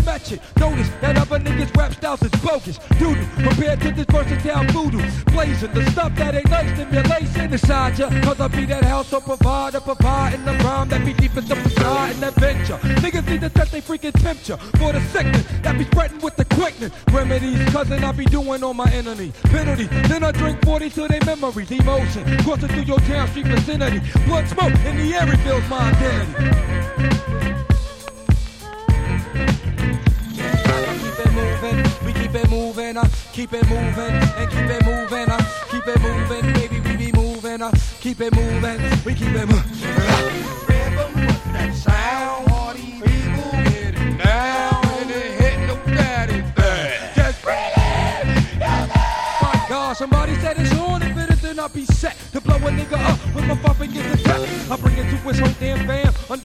met you. Notice that other niggas rap styles is bogus. Doodle, compared to this versatile voodoo. Blazing the stuff that ain't nice, stimulation inside ya. Cause I be that house provider, providing the rhyme that be deep as the facade and adventure. Niggas need to touch they freaking temperature for the sickness that be spreading with the quickness. Remedies, cousin, I be doing on my enemy. Penalty, then I drink 40 to their memories. Emotion, coursing through your town street vicinity. Blood smoke in the air reveals my identity. We keep it moving, keep it moving, and keep it moving, keep it moving, baby, we be moving, keep it moving, we keep it moving. Rhythm, what's that sound? Party people get it down, and it hit no daddy bad. Just breathe it, my God, somebody said it's on, if it is then I'll be set to blow a nigga up with my 5 fingers attack. I bring it to his whole damn fam.